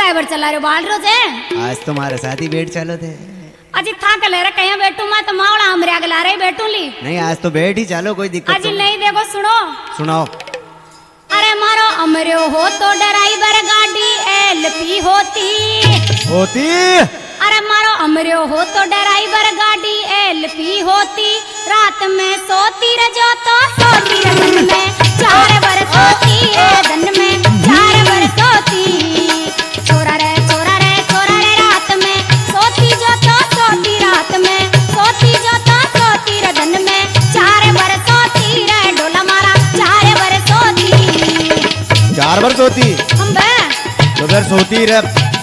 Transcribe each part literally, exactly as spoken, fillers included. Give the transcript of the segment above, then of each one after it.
Driver चला रहे बाल रोज है। आज तुम्हारे साथ ही बैठ चलो थे। अजी था के ले रहे कहीं बैठू मैं तो मावड़ा हमरे आगे ला रहे बैठू ली। नहीं आज तो बैठ ही चलो, कोई दिक्कत अजी नहीं देखो सुनो सुनाओ। अरे मारो अमरो हो तो ड्राइवर गाड़ी एलपी होती होती। अरे मारो अमरो हो तो ड्राइवर गाड़ी एलपी होती। रात में सोती रजो तो सोती रजन में चार बर सोती है दिन में चार बर सोती। छोरा रे छोरा रे छोरा रे रात में सोती जो तो सोती रात में सोती जो तो सोती रजन में चार बर सोती रे डोला मारा चार बर सोती। चार बार सोती हम बे तो फिर सोती रे।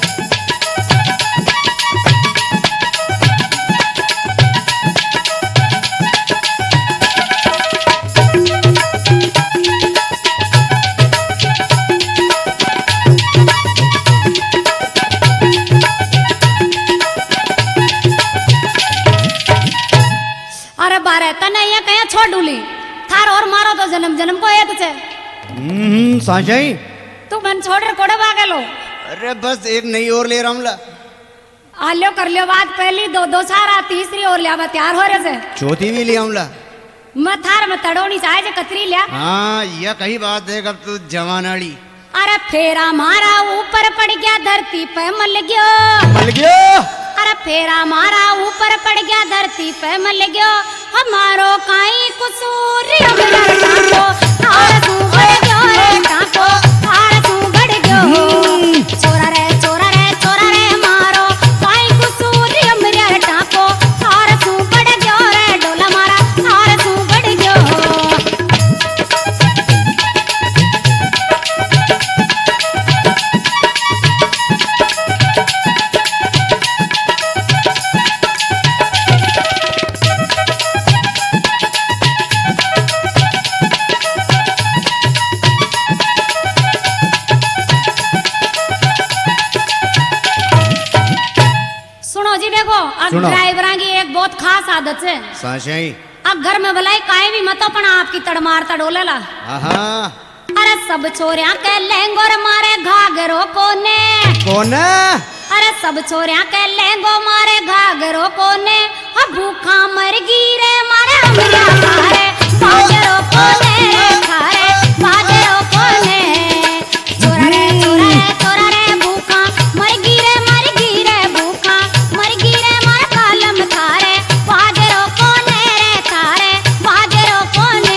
अरे बारे तने ये कहीं छोड़ डूली थार और मारो तो जन्म जन्म को एक से। हम्म साशाई तू मन छोड़ रे कोड़े भागे लो। अरे बस एक नई और ले रहा हूँ ला। आ लो कर लियो बात पहली दो दो सारा तीसरी और लिया मैं तैयार हो रहे से। चौथी भी ले आऊँ ला। मैं थार में तड़ोनी चाहे जे कतरी लिया। हाँ यह कही बात देख अब तू जवानाड़ी। अरे फेरा मारा ऊपर पड़ गया धरती पे मल गयो मल गयो। अरे फेरा मारा ऊपर पड़ गया धरती पे मल गयो हमारो काई कसूर हमरा टाको थार तू बढ़ गयो रे टाको थार तू बढ़ गयो। छोरा रे छोरा रे छोरा रे मारो काई कसूर हमरा टाको थार तू बढ़ गयो रे डोला मारा थार तू बढ़ गयो। सुनो जी देखो अब सुनो। ड्राइवरा की एक बहुत खास आदत है। साशाई अब घर में भलाई काहे भी मतो पण आपकी तड़मार तड़ोलेला। हाँ अरे सब छोरिया के लेंगोर मारे घाघरो कोने कौन अरे सब छोरिया के लेंगो मारे घाघरो कोने अब भूखा मर गिरे मारे हमरिया खारे बाजरो कोने खारे बाजरो कोने। छोरा रे छोरा रे छोरा रे भूखा मर गिरे मर गिरे भूखा मर गिरे मार कालम थारे बाजरो कोने रे थारे बाजरो कोने।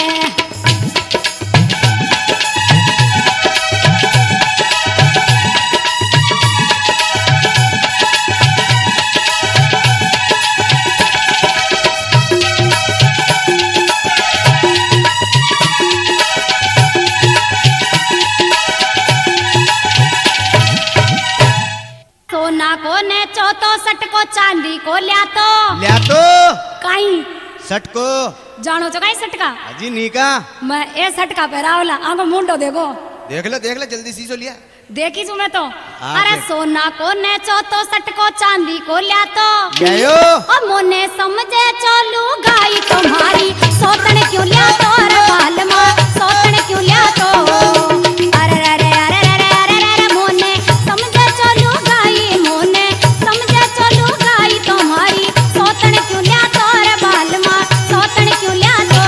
सोना को ने चौथो सट को चांदी को लिया तो लिया तो काई सट को जानो चो काई सटका अजी नीका मैं ए सटका पहरावला आंगो मुंडो देखो देख ले देख ले जल्दी सी लिया। देखी छू मैं तो। हाँ, अरे देख। सोना को ने चौथो सट को चांदी को लिया तो गयो और मोने समझे चलू गाई तुम्हारी सोतन क्यों लिया तो रे बाल मां सोतन क्यों लिया तो। अरे अरे अरे अरे अरे अरे मोने समझे चलू गाई मोने समझे चलू गाई तुम्हारी सोतन क्यों लिया तो रे बाल मां सोतन क्यों लिया तो।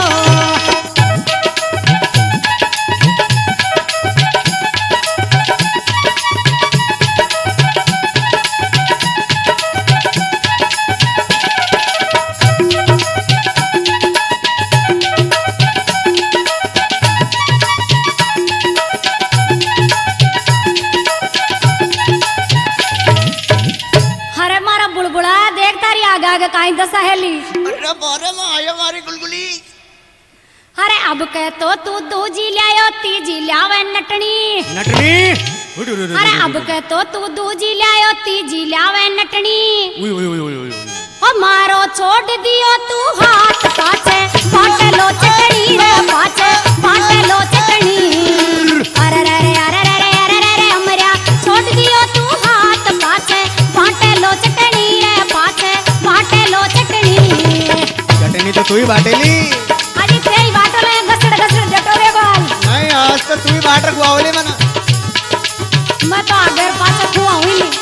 अरे मारा बुलबुला देख तारी आगे आगे काई दशा हेली। अरे बारे में आया मारी गुलगुली। अरे अब कह तो तू दूजी लियायो तीजी लियावे नटनी नटनी अरे अब कह तो तू दूजी लियायो तीजी लियावे नटनी उई उई उई उई उई। ओ मारो छोड़ दियो तू हाथ पाछे बाटे लो चटनी रे पाछे बाटे लो चटनी। अरे रे रे अरे रे रे अरे रे रे हमरिया छोड़ दियो तू हाथ पाछे बाटे लो चटनी रे पाछे बाटे लो चटनी। चटनी तो तू ही बाटेली। अजी तेरी बाटो ले घसड़ घसड़ जटोरे बाल नहीं आज तो तू ही बाट रखवाओले मना। मैं तो आगे पाछे कुआ हुई ली।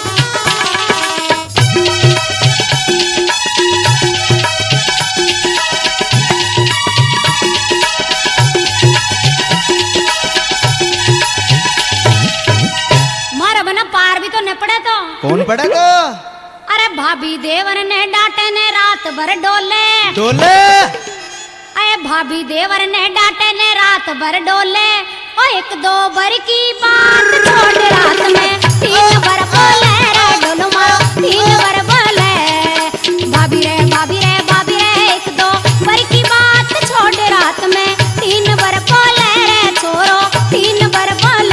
मारा बना पार भी तो न पड़े तो कौन पड़ा तो? अरे भाभी देवर ने डांटे ने रात भर डोले डोले। अरे भाभी देवर ने डांटे ने रात भर डोले ओ एक दो बर की बात छोड़ रात में तीन बार बोले रे डोलो मारो तीन बार बोले भाभी रे भाभी रे भाभी रे एक दो बर की बात छोड़ रात में तीन बार बोले रे छोरो तीन बार बोले।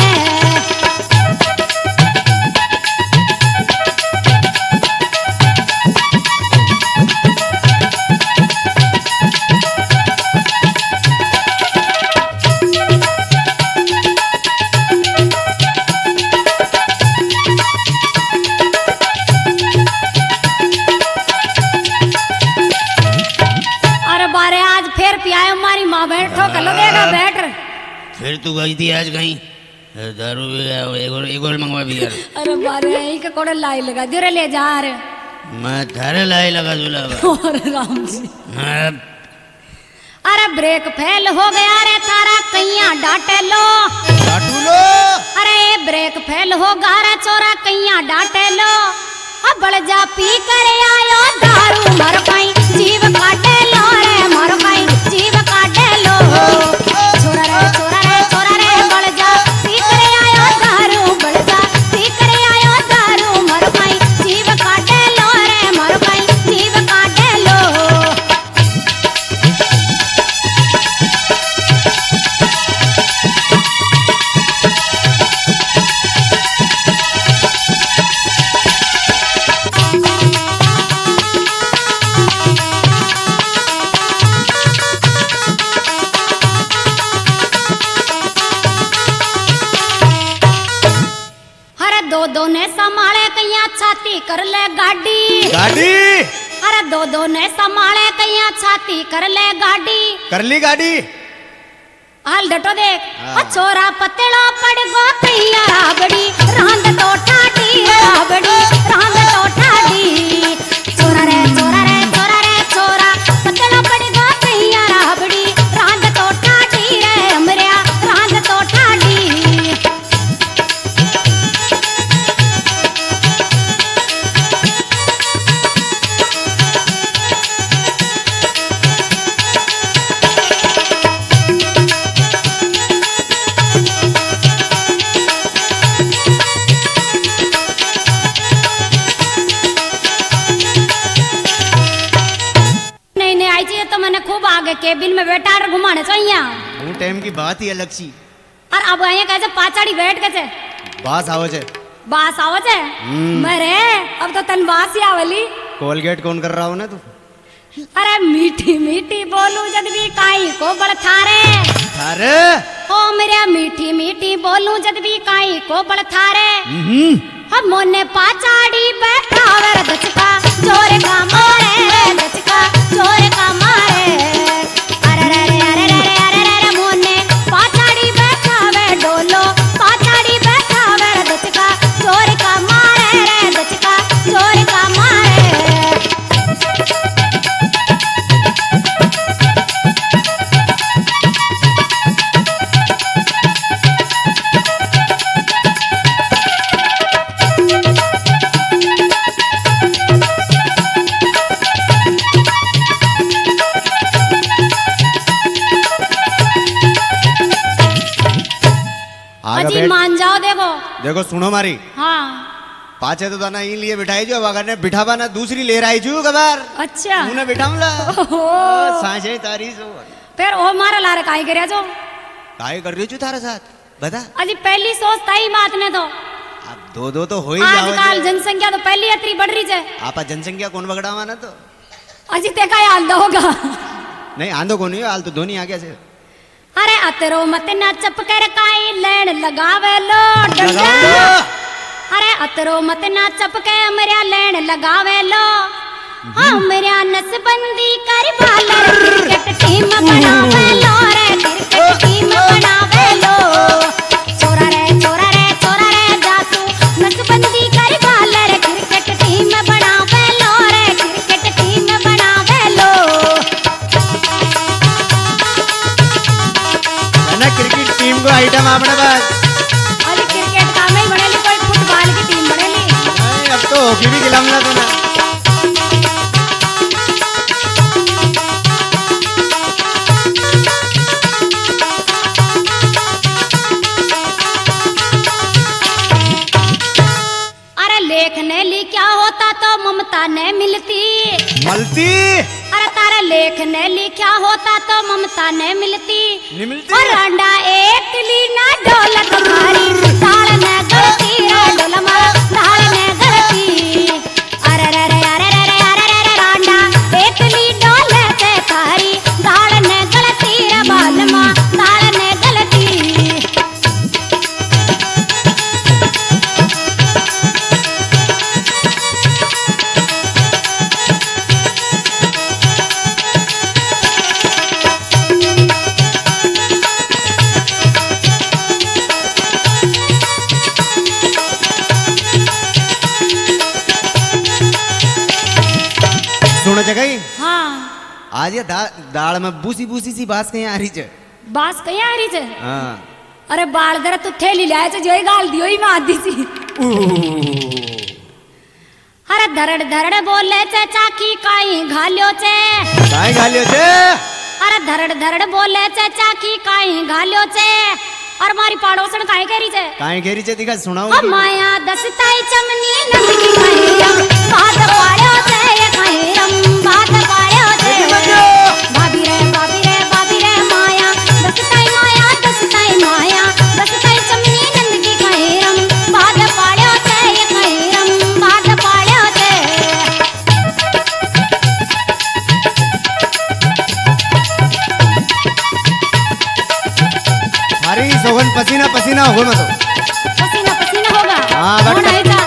बैठो कल देगा बैठ। फिर तू गई थी आज कहीं दारू भी एक और एक और मंगवा भी यार। अरे बारे यही के कोड़े लाई लगा दे रे ले जा रे मैं थारे लाई लगा दूला। अरे राम जी अरे ब्रेक फेल हो गया रे थारा कैया डांटे लो डांटू लो। अरे ब्रेक फेल हो गया रे छोरा कैया डांटे लो अब बड़ जा पी कर आयो दारू मर पाई जीव काटे लो रे मर पाई जीव काटे लो छोरा रे छोरा रे छोरा रे बड़ जा पी कर आयो दारू बड़ जा पी कर आयो दारू मर पाई जीव काटे लो रे मर पाई जीव काटे लो। दो दो ने संभाले कैया छाती कर ले गाड़ी गाड़ी। अरे दो दो ने संभाले कैया छाती कर ले गाड़ी कर ली गाड़ी। हाल डटो देख ओ छोरा पतला पड़ गो कैया राबड़ी रांद तो ठाडी राबड़ी रांद तो ठाडी छोरा रे छोरा रे छोरा रे छोरा पतला पड़ गो कैया राबड़ी रांद तो ठाडी रे हमरिया रांद तो ठाडी। तो मैंने खूब आगे केबिन में बैठा और घुमाने चाहिए वो टाइम की बात ही अलग सी। और अब आए कैसे पाचाड़ी बैठ के बास आवो छे बास आवो छे मरे अब तो तन बास ही आवली। कोलगेट कौन कर रहा हो ना तू? अरे मीठी मीठी बोलू जद भी काई को बड़ थारे थारे ओ मेरे मीठी मीठी बोलू जद भी काई को बड़ थारे हम मोने पाचाड़ी बैठावे दचका जोर का मारे दचका जोर का मारे अरे रे रे अरे रे अरे रे मोने पाचाड़ी बैठावे डोलो पाचाड़ी बैठावे दचका जोर का मारे रे दचका जोर का मारे। अजी मान जाओ देखो देखो सुनो मारी हाँ पाचे तो दाना इन लिए बिठाई जो अगर ने बिठावा ना दूसरी ले रही छू कबार अच्छा मुने बिठाऊला सांझे तारी सो फिर ओ मारा लारे काई करया जो काई कर रही छू थारे साथ बता। अजी पहली सोच ताई बात ने तो अब दो दो तो हो ही जाओ। आजकल जनसंख्या तो पहली इतनी बढ़ रही है। आपा जनसंख्या कौन बगड़ावा ना तो अजी ते का हाल होगा नहीं आंधो को नहीं हाल तो धोनी आ गया से। अरे अतरो मत ना चप कर काई लेन लगावे लो डंडा अरे अतरो मत ना चप के मरिया लेन लगावे लो हाँ मरिया नसबंदी कर बालर क्रिकेट टीम बनावे लो रे क्रिकेट टीम बनावे लो छोरा रे छोरा रे छोरा रे जासू बड़े बस अरे क्रिकेट का में बनेली कोई फुटबॉल की टीम बनेली। अरे, अब तो हॉकी भी खिलाऊंगा तो ना। अरे लेख ने ली क्या होता तो ममता ने मिलती। मलती अरे तारा लेख ने ली क्या होता तो ममता ने मिलती। नहीं मिलती। और अंडा एक ली ना डोलत भारी दाल ने गलती रे डोलमा दाल ने गलती। अरे रे रे अरे रे रे अरे रे रे रांडा एक ली डोले से थारी दाल ने गलती रे बालमा दाल ने गलती। सुनो जगह हाँ आज ये दा, दाल में बूसी बूसी सी बात कहीं आ रही है। बास कहीं आ रही है। हाँ अरे बाल दर तू थैली लाए जो ही गाल दियो ही मार दी सी। अरे धरड़ धरड़ बोले चे चाकी काई घालियो चे। काई घालियो चे। अरे धरड़ धरड़ बोले चे चाकी काई घालियो चे। और मारी पाड़ोसन काई करी चे। काई घेरी चे दिखा सुनाओ। ओ माया दसताई चमनी नंद की काई बात पाड़ो चे ये काई रम बात पाड़ो चे। भाभी रे भाभी रे भाभी रे माया दसताई माया दसताई माया दसताई चमनी नंद की काई रम बात पाड़ो चे ये काई रम बात पाड़ो चे। अरे सोगन पसीना पसीना हो ना तो पसीना पसीना होगा। हाँ, बट- कौन आएगा?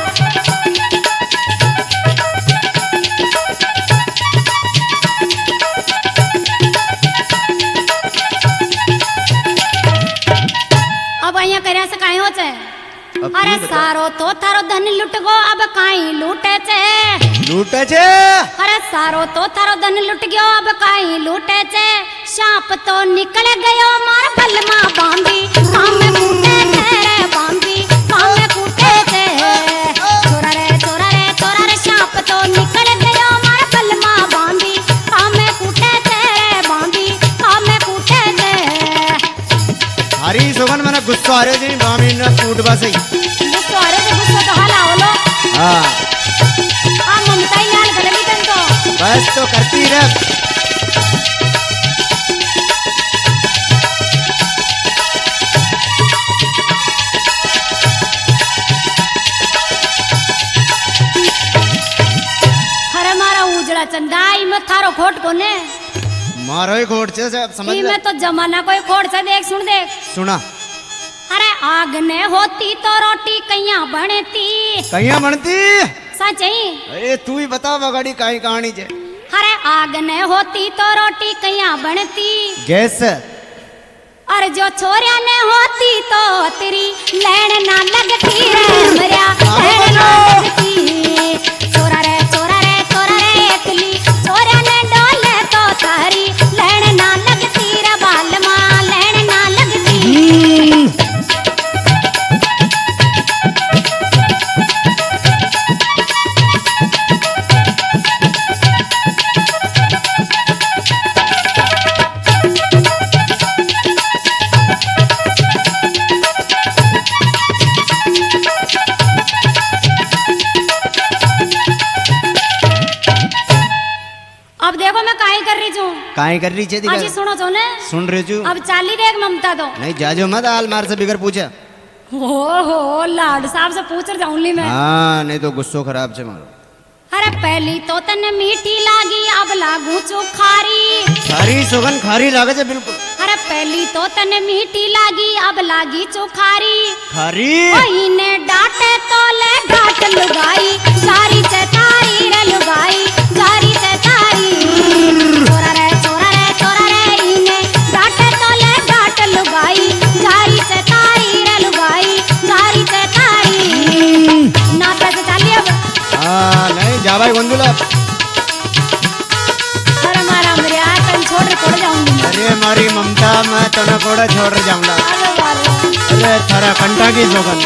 अब અહીંયા કર્યા છે કાઈ હોચે। अब अरे तू बता। सारो तो थारो धन लूट गो अब काई लूटे छे। लूटे छे। अरे सारो तो थारो धन लूट गयो अब काई लूटे छे। सांप तो निकल गयो मार बलमा बांधी काम में कूटे छे रे बांधी काम में कूटे छे। छोरा रे छोरा रे छोरा रे सांप तो निकल गयो मार बलमा बांधी काम में कूटे छे रे बांधी काम में कूटे छे। अरे सोगन मैंने गुस्सा आ रहे जी मामी ने टूट बस ही। गुस्सो आ रहे थे गुस्सो तो हाला हो लो। हाँ आ ममता ही लाल गलगी तन तो। बस तो करती रह। अरे मारा उजड़ा चंदाई में थारो खोट कोने। मारो ही खोट से सब समझ ई ले। में तो जमाना कोई खोट से देख सुन देख। सुना अरे आग ने होती तो रोटी कैया बनती। कहिया बनती। सच ही। अरे तू ही बता बगाड़ी काई कहानी छे। अरे आग ने होती तो रोटी कैया बनती। गैस और जो छोरिया ने होती तो तेरी लैन ना लगती रे मरिया लैन ना लगती। छोरा रे छोरा रे छोरा रे एकली छोरिया ने डोले तो तारी लैन ना लगती रे बालमा लैन ना लगती। अब देखो मैं काहे कर रही हूँ। काई कर रही छे दिखा। आज ही सुनो तो ने। सुन रही छू। अब चाली देख ममता तो। नहीं जाजो मत आल मार से बिगर पूछा। हो हो लाड साहब से पूछ रहा जाऊंगी मैं। हाँ नहीं तो गुस्सो खराब छे मारो। अरे पहली तो तने मीठी लागी अब लागू चोखारी। सारी सोगन खारी लागे छे बिल्कुल। अरे पहली तो तने मीठी लागी अब लागी चोखारी। खारी कोई ने डांटे तो ले डांट लुगाई सारी से तारी रे लुगाई सारी से तारी। छोरा रे छोरा रे छोरा रे इने डांटे तो ले डांट लुगाई सारी से तारी रे लुगाई सारी से तारी। ना पैसे चालिए अब। हाँ नहीं जा भाई गोंदुला। अरे मारा मरिया तन छोड़ छोड़ जाऊंगी। अरे मारी ममता मैं तो न कोड़ा छोड़ जाऊंगा। अरे बाबा अरे थारा कंटा की जोगन।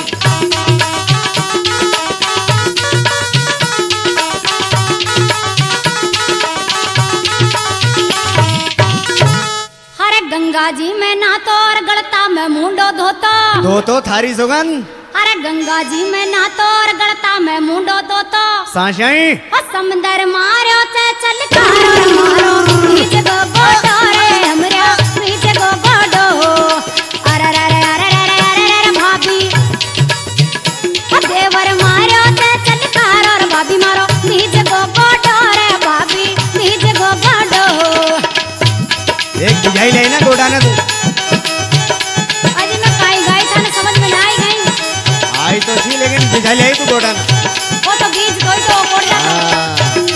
अरे गंगा जी में नहातो और गलता में मुंडो धोतो। दो तो थारी जोगन। अरे गंगा जी में नहातो और गलता में मुंडो धोतो। साशाई और समंदर मारो ते चल कारो मारो बीच गो गोडो रे हमरे बीच गो गोडो। अरे रे रे अरे रे रे अरे रे भाभी और देवर मारो ते चल कारो रे भाभी मारो बीच गो गोडो रे भाभी बीच गो गोडो। एक बुझाई ले ना गोडा ने तू। अजी मैं काई गाई थाने समझ में ना आई गई। आई तो थी लेकिन बुझाई ले तू गोडा ना। वो तो बीच कोई तो कोड़ जाता। हाँ।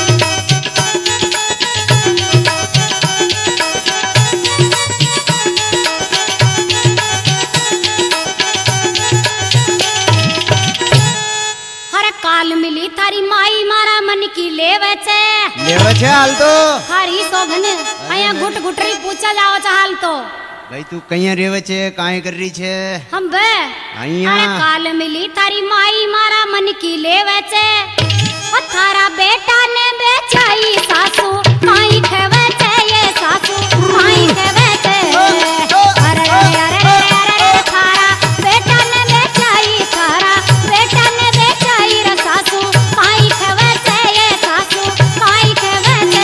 अरे काल मिली थारी माई मारा मन की लेवे छे। लेवे छे हाल तो। थारी शोभन आया गुट गुटरी पूछा जाओ चाल तो। भाई तू कहीं रेवे छे काहे कर रही छे? हम बे आइया। अरे काल मिली थारी माई मारा मन की लेवे छे। ओ थारा बेटा ने बेचाई सासू माई खेवे छे ये सासू माई खेवे छे। अरे रे अरे रे अरे रे थारा बेटा ने बेचाई थारा बेटा ने बेचाई रे सासू माई खेवे छे ये सासू माई खेवे छे।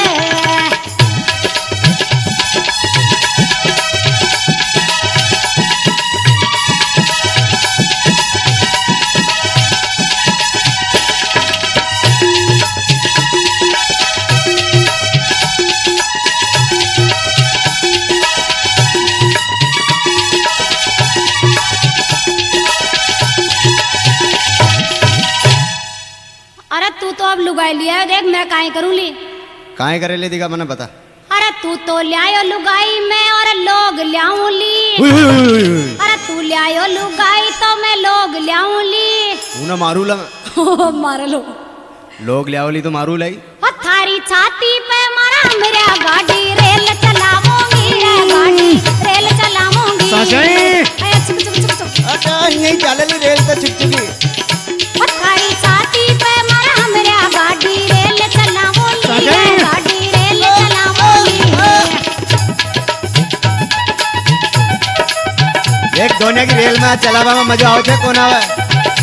अरे तू तो अब लुगाई लिया है, देख मैं काहे करूँ ली। काहे करे ले दिखा मने बता। अरे तू तो लियायो लुगाई में और लोग लियाऊं ली। उई, उई, उई, उई, उई। अरे तू लियायो लुगाई तो मैं लोग लियाऊं ली। तू ना मारू ला। मार लो लोग ले आवली तो मारू लाई। और थारी छाती पे मारा मेरा गाड़ी रेल चलाऊंगी रे गाड़ी रेल चलाऊंगी। साशाई। अरे चुप चुप चुप चुप। अच्छा यही चाले ली रेल तो छिक छिकी। और थारी छाती पे मारा मेरा गाड़ी रेल चलाऊंगी रे साशाई। गाड़ी रेल चलाऊंगी। एक दोने की रेल में चलावा में मजा आवछे कोन आवे।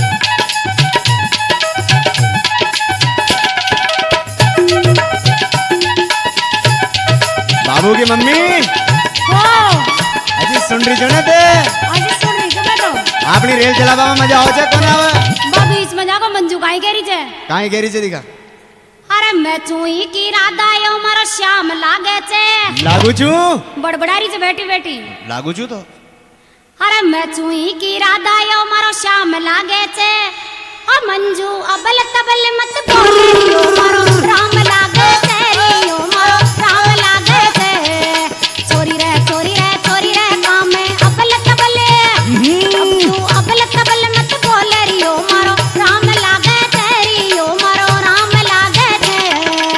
बाबू की मम्मी हो अजी सुन रही छो ने ते? आज सुन रही छो बेटो। आपनी रेल चलावा में मजा आवछे कोन आवे? बाबू इस मजा को मंजू काई करी छे? काहे गेरी छे दिखा। अरे मैं चुई की राधा यो मारो श्याम लागे छे। लागू छू बड़बड़ारी छे बेटी बेटी। लागू छू तो। अरे मैं चुई की राधा यो मारो श्याम लागे छे। ओ मंजू अबल तबल मत बोले यो मारो राम लागे छे यो मारो राम लागे छे। चोरी रे चोरी रे चोरी रे काम में अबल तबल अब तू अबल तबल मत बोले यो मारो राम लागे छे यो मारो राम लागे छे।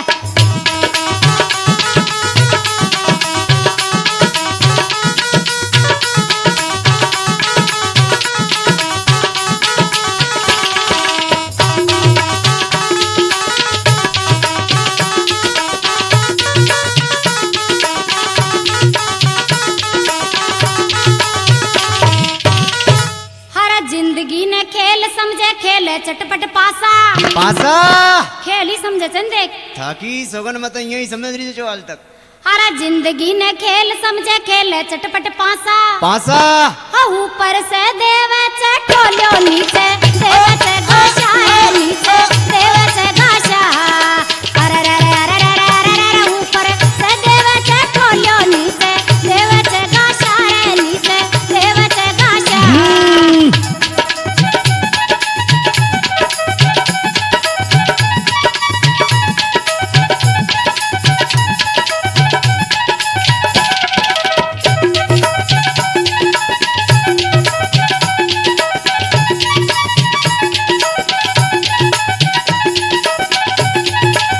जिंदगी ने खेल समझे खेले चटपट पासा पासा खेल ही समझे चंद देख। थाकी सोगन मत यही समझ रही छो हाल तक। अरे जिंदगी ने खेल समझे खेले चटपट पासा पासा हाँ, ऊपर से देवे से ठोलो नीचे देवे से घासा है नीचे देवे से घासा। अरे रे रे रे रे रे रे रे ऊपर से देवे से ठोलो नीचे देवे से घासा है नीचे देवे से घासा।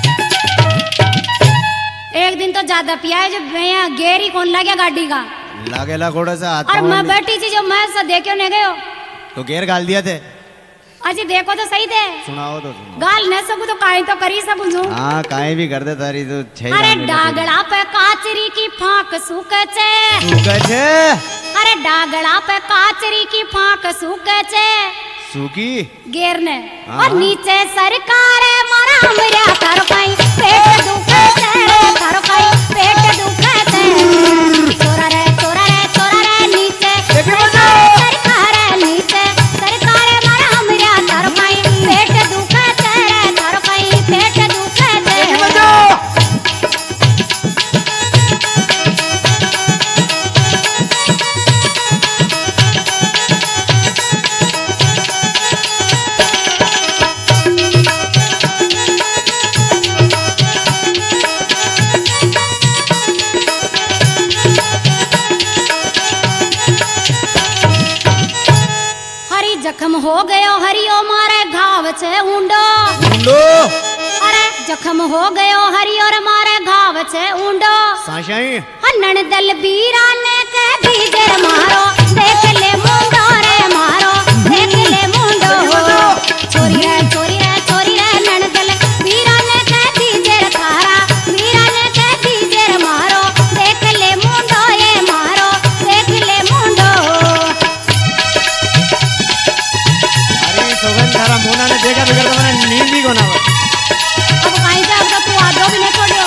ज्यादा पिया है जो भैया गेरी कौन लग गया गाड़ी का। लागेला घोड़ा सा हाथ और पाँव मैं में। बैठी थी जो मैं से देखो नहीं गयो तो घेर गाल दिया थे। अजी देखो तो सही थे सुनाओ तो सुनाओ। गाल न सकू तो काई तो करी सकू छू हाँ काहे भी कर दे तारी तो छह अरे दान में डागड़ा पे काचरी की फाक सूखे छे तू कहे अरे डागड़ा पे काचरी की फाक सूखे छे सूखी गेर ने हाँ। और नीचे सरकार है मारा हमरिया तारो कहीं पेट दुखे छे तारो कहीं पेट दुखे छे चोरा रे चोरा रे चोरा रे नीचे सरकार है नीचे सरकार है मारा हमरिया तारो कहीं पेट दुखे छे तारो कहीं पेट दुखे छे हरी जख्म हो गयो हरियो मारे घाव छे ऊंडो ऊंडो अरे जख्म हो गयो हरी और मारे घाव छे ऊंडो साशाई हनन दल बीरा ने के बीजे मारो देख ले मुंडो रे मारो देख ले मुंडो छोरी रे छोरी रे छोरी रे नन दल बीरा ने के बीजे थारा बीरा ने के बीजे मारो देख ले मुंडो ये मारो देख ले मुंडो अरे सोगन तारा मोना ने देखा बिगड़ तो मैंने नींद ही कोना अब कहीं से अब तो तू आदो भी नहीं छोड़ियो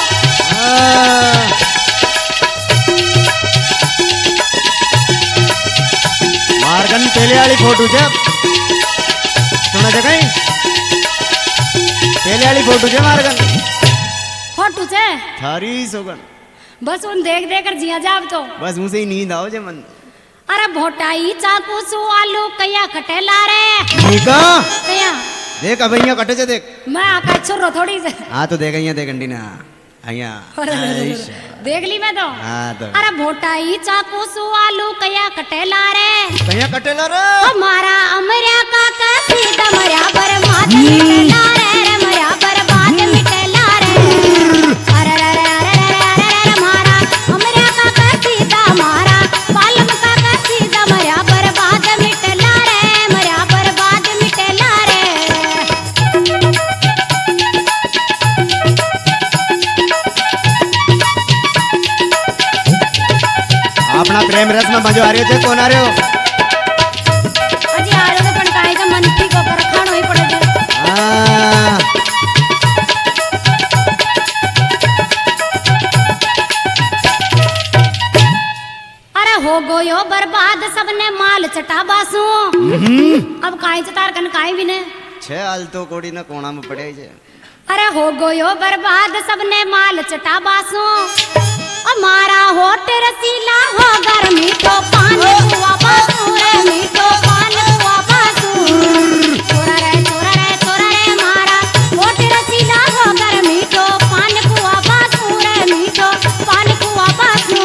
मारगन पहले वाली फोटो छे सुना दे कहीं पहले वाली फोटो छे मारगन फोटू छे थारी सोगन बस उन देख देख कर जिया जाब तो बस मुझे ही नींद आओ जे मन अरे भोटाई चाकू सु आलू कया कटेला रे निका कया देख अब यहाँ कटे जे देख मैं आका छुरो थोड़ी से हाँ तो देख यहाँ देख अंडी ना અહીંયા अरे, अरे, अरे, आइशा। देख ली मैं तो हाँ तो अरे भोटाई चाकू सु आलू कया कटेला रे कहीं कटेला रे हमारा अमरिया का कैसी दमरिया बर्बाद मिटेला रे रे मरिया बर्बाद मिटेला रे अरे रे रे रे रे रे रे रे हमारा अमरिया का कैसी दमारा पालम का कैसी दमरिया बर्बाद मिटेला रे मरिया बर्बाद मिटेला रे अपना प्रेम रस में मजो आ रहे थे कौन आ रहे हो अजी आरो तो पण काई का मन ठीक को परखाणो ही पड़े छे हाँ। अरे हो गयो बर्बाद सबने माल चटा बासू अब काई चतार कन काई भी ने छे हाल तो कोड़ी ना कोना में पड़े छे अरे हो गयो बर्बाद सबने माल चटा बासू हमारा होट रसीला हो गर मीठो पान कुआ बासू रे मीठो पान कुआ बासू छोरा रे छोरा रे छोरा रे हमारा होट रसीला हो गर मीठो पान कुआ बासू रे मीठो पान कुआ बासू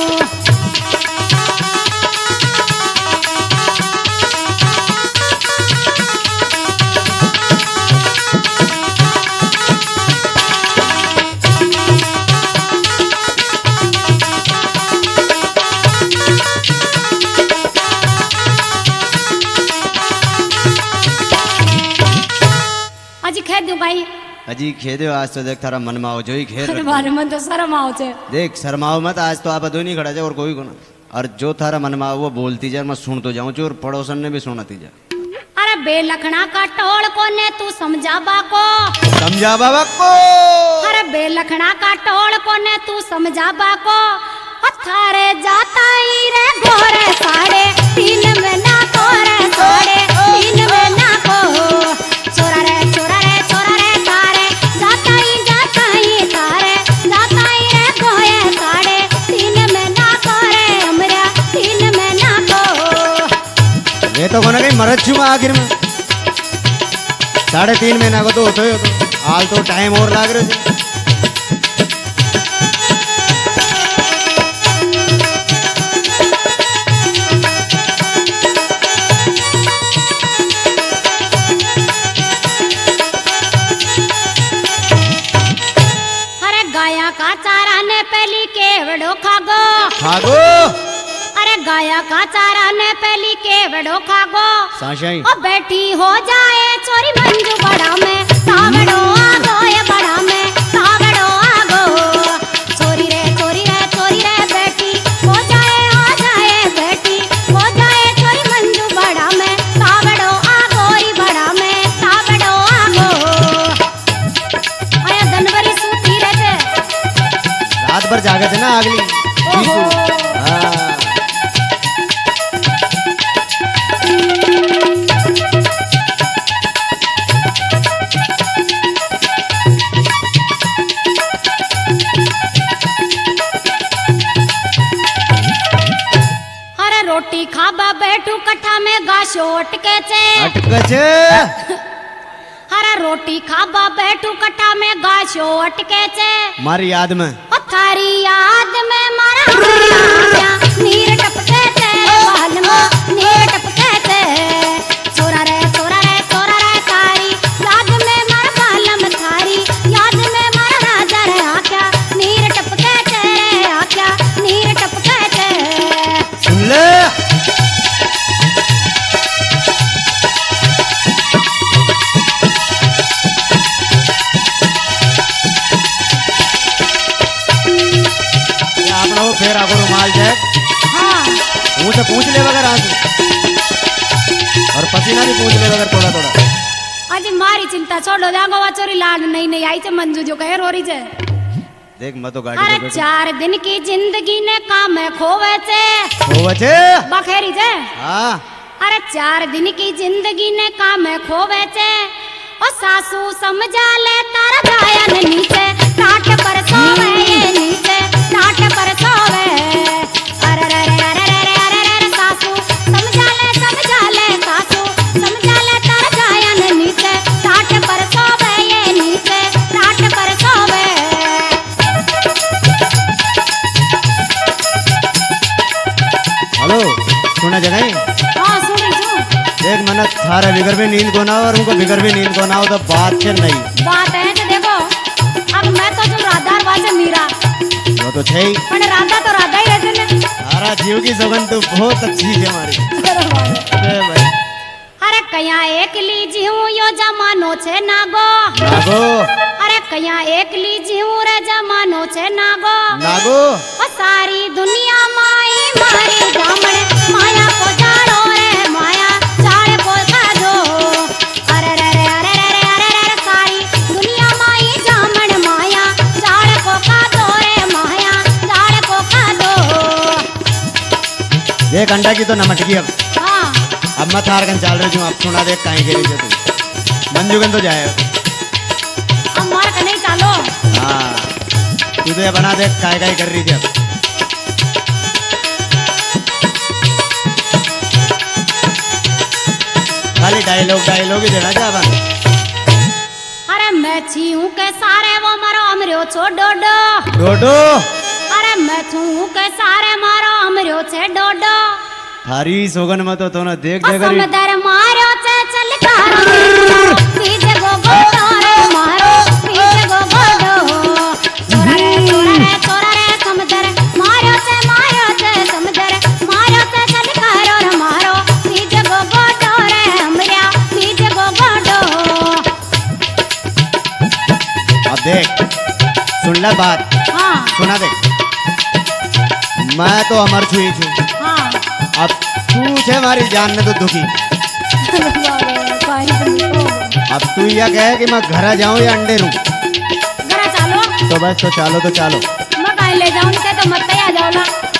अजी खेद दो भाई हजी खेदे आज तो देख थारा मन में आओ जो ही खेद अरे रख। बारे मन तो शर्म आओ छे देख शर्माओ मत आज तो आप दो नहीं खड़ा जा और कोई को ना और जो थारा मन में आओ वो बोलती जा मैं सुन तो जाऊं और पड़ोसन ने भी सुनाती जा अरे बेलखना का टोल को ने तू समझा बाको समझा बाबा को अरे बेलखना का टोल को ने तू समझा बाको थारे जाता ही रे गोरे साढ़े तीन में ना कोरे साढ़े तीन में ना को चोरा रे चोरा रे चोरा रे थारे जाता ही जाता ही थारे जाता ही रे गोए साढ़े तीन में ना कोरे हमरे तीन में ना को ये तो कोना कहीं मरद छू आखिर में साढ़े तीन महीना को तो होते हो तो हाल तो टाइम और लाग रहे थे अरे गाया का चारा ने पहली केवड़ो खागो भागो गाया का चारा ने पहली के बड़ो खागो साशाई ओ बैठी हो जाए चोरी मंजू बड़ा में तावड़ो आगो ये बड़ा में तावड़ो आगो चोरी रे चोरी रे चोरी रे बैठी हो जाए हो जाए बैठी हो जाए चोरी मंजू बड़ा में तावड़ो आगो री बड़ा में तावड़ो आगो आया दनवरी सूती रे छे रात भर जागे छे ना आगली ओहो। हाँ अरे रोटी खाबा बैठू कट्ठा में गाशो अटके छे अटके छे अरे रोटी खाबा बैठू कट्ठा में गाशो अटके छे मारी याद में ओ थारी याद में मारा आँखियाँ नीर टपके छे बाल में नीर टपके छे छोरा रे छोरा रे छोरा रे थारी याद में मारा बाल में थारी याद में मारा राजा रे आँखियाँ नीर टपके छे रे आँखियाँ नीर टपके छे सुन ले ये आपना वो फेर आगो रुमाल जैक हाँ मुंह से पूछ ले बगैर आंसू और पसीना भी पूछ ले बगैर थोड़ा थोड़ा अजी मारी चिंता छोड़ो जागो वा चोरी लाड नहीं नहीं आई छे मंजू जो कहे रोरी छे देख मैं तो गाड़ी अरे पे बैठू चार दिन की जिंदगी ने काम है खोवे छे होवे छे बखेरी छे हाँ अरे चार दिन की जिंदगी ने काम है खोवे छे ओ सासू समझा ले तारा गायन नीचे टाट पर सोवे ये नीचे टाट पर सोवे अरे रे रे रे रे रे रे रे सासू समझा ले समझा ले सासू समझा ले तारा गायन नीचे टाट पर सोवे ये नीचे टाट पर सोवे हेलो सुना जगह हाँ सुनी छू देख मैंने थारे बिगर भी नींद को ना और उनको बिगर भी नींद को ना हो तो बात छे नहीं बात है तो देखो अब मैं तो जो राधा वासे मीरा वो तो छे ही पण राधा तो राधा ही रहते ने तारा जीव की सगन तो बहुत अच्छी है हमारी अरे भाई अरे कया एक लीजी हूँ यो जमानो छे नागो नागो अरे कया एक लीजी हूँ रे जमानो छे नागो नागो ओ सारी दुनिया माई मारी जामण माया को जाड़ो रे माया जाड़ को काजो अरे रे रे अरे रे रे अरे रे रे सारी दुनिया माई जामण माया जाड़ को काजो रे माया जाड़ को काजो देख अंडा की तो नमटकी अब हाँ अब मैं थार कन चाल रही हूँ अब सुना देख कहीं के लिए तू मंजू कन तो जाए अब मार का नहीं चालो हाँ तू तो ये बना देख काय काय कर रही थी अब खाली डायलॉग डायलॉग ही देना चाह बन अरे मैं छी हूँ के सारे वो मारो अमरियो छो डोडो डोडो अरे मैं छू हूँ के सारे मारो अमरियो छे डोडो थारी सोगन में तो तूने देख ओ देख रही समदर मारो छे चल कारो पीछे गो गोडो रे मारो पीछे गो गोडो छोरा रे छोरा रे छोरा रे समदर मारो छे मारो छे समदर मारो छे चल कारो रे मारो पीछे गो गोडो रे अमरिया पीछे गो गोडो अब देख सुन ले बात हाँ सुना देख मैं तो अमर छुई छू हाँ अब तू छे हमारी जान में तो दुखी अब तू यह कहे कि मैं घर जाऊं या अंडे रू जरा चालो तो बस तो चालो तो चालो मैं कहीं ले जाऊं तो मत ही आ जाओ ना